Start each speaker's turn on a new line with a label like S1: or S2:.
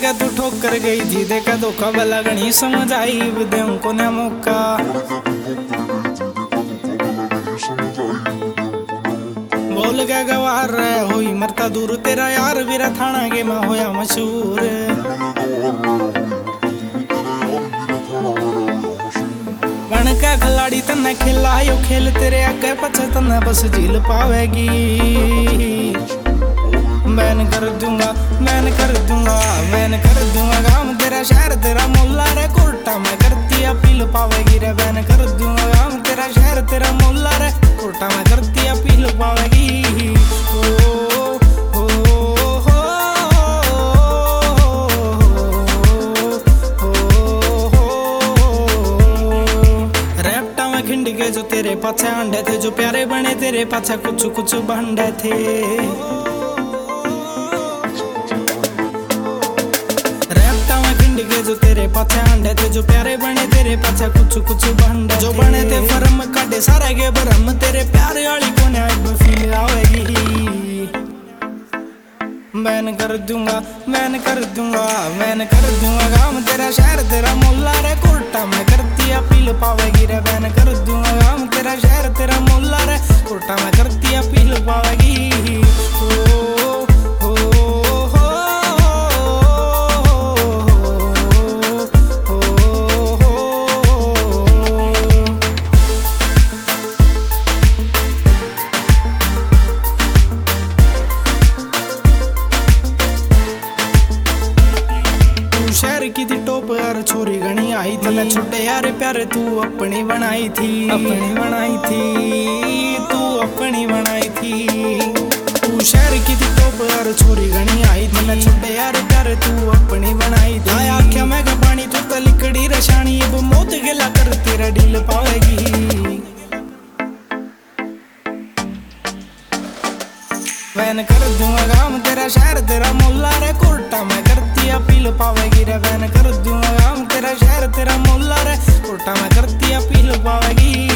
S1: के तू ठोकर गई थी, देखा धोखा वाला गणी समझ आई विदेहूं को न मौका। बोल के गवार रहे होई मरता दूर तेरा यार, वीरा थाना के मां होया मशहूर। बन का खिलाड़ी तन्ने खिलायो खेल, तेरे आगे पछे तन्ने बस झील पावेगी। मैन कर दूंगा, मैन कर दूंगा, मैन कर दूंगा काम तेरा शहर तेरा मोहल्ला रे, कोर्टा में करती अपील पावेगी रे। मैन कर दूंगा काम तेरा शहर तेरा मोहल्ला रे, कोर्टा में करती अपील पावेगी। रैप्टा में खिंड के जो तेरे पाछे अंडे थे, जो प्यारे बने तेरे पाछे कुछ कुछ भंडे थे। जो तेरे पाछे अंडे थे, जो प्यारे बने तेरे पाछे कुछ कुछ भंडे, जो बने थे फरम काटे सारे के भरम, तेरे प्यारे वाली कोने अब फील आवेगी। मैन कर दूंगा, मैन कर दूंगा, मैन कर दूंगा काम तेरा शहर तेरा मोहल्ला रे, कोर्टा में करती अपील पावेगी रे। मैन कर दूंगा काम तेरा शहर तेरा मोहल्ला रे, कोर्टा में करती अपील पावेगी। शहर की थी टॉप यार छोरी घनी आई थी, मैं छोटे यार प्यारे तू अपनी बनाई थी, अपनी बनाई थी, तू अपनी बनाई थी। तू शहर की थी टॉप यार छोरी घनी आई थी, मैं छोटे यार प्यारे तू अपनी बनाई थी। आया आख्या मैं का पानी तू तो लिकड़ी रशानी, अब मौत गिला कर तेरा डील पावेगी। मैन कर दूंगा काम तेरा शहर तेरा मोहल्ला रे, कोर्टा में करती अपील पावेगी रे। मैन कर दूंगा काम तेरा शहर तेरा मोहल्ला रे, कोर्टा में करती अपील पावेगी।